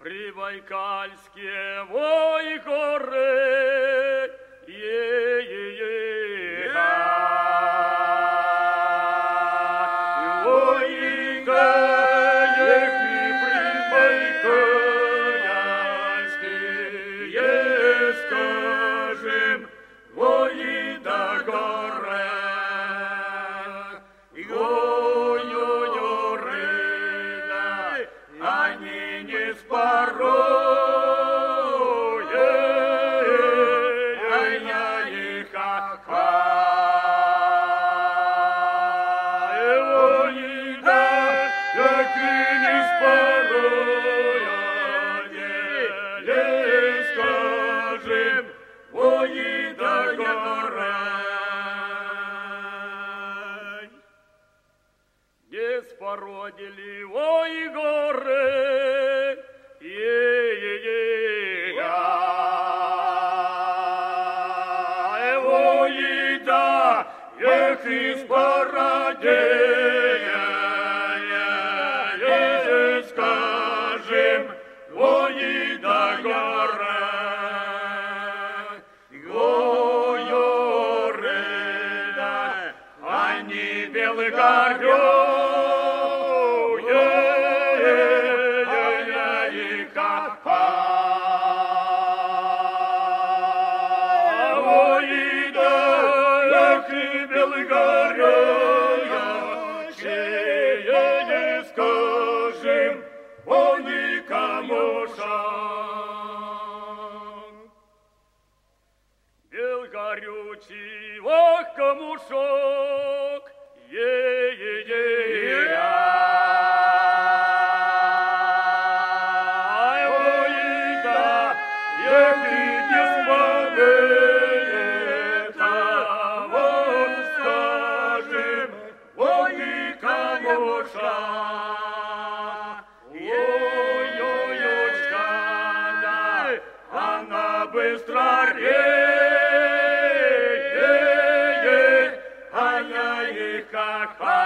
Прибайкальские вой горы, скажем, вои да горе, ой-ой-ой, да, они не споруют, ай-яй, ха-ха. Вои да, як и не споруют, скажем, вои да горе. Не спородили вои горы, вои да, як и спородили, скажем, вои да горе. Они белый горю, и ха-ха. Ой, да, як и белый горю, не скажем, он никому шаг. Бел горючий, ох, камушок, ой, да, який не смогли, того скажем, ой, камуша. Ой-ой-ой, да, она быстро реет, ай-яй, ха-ха.